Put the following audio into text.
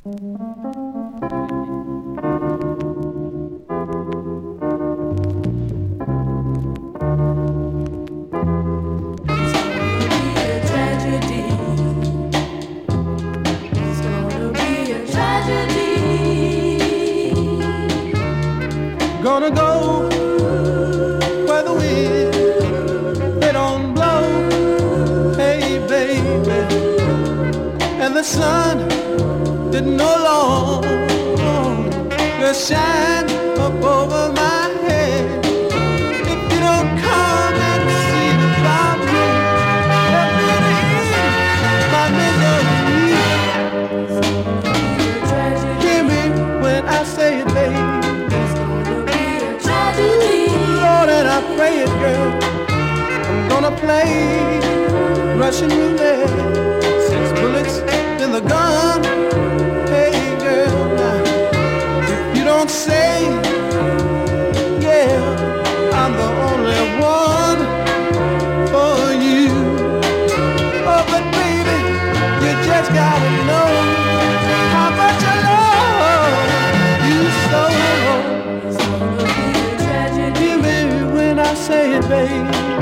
Gonna go where the wind they don't blow, hey baby, and the sun that no longer shine up over my head. If you don't come and see about me, that will end my misery. Hear me when I say it, baby. Lord, and I pray it, girl. I'm gonna play Russian roulette. 6 bullets in the gun. Hey, girl, now, if you don't say, yeah, I'm the only one for you. Oh, but baby, you just gotta know how much I love you so. I say it, babe.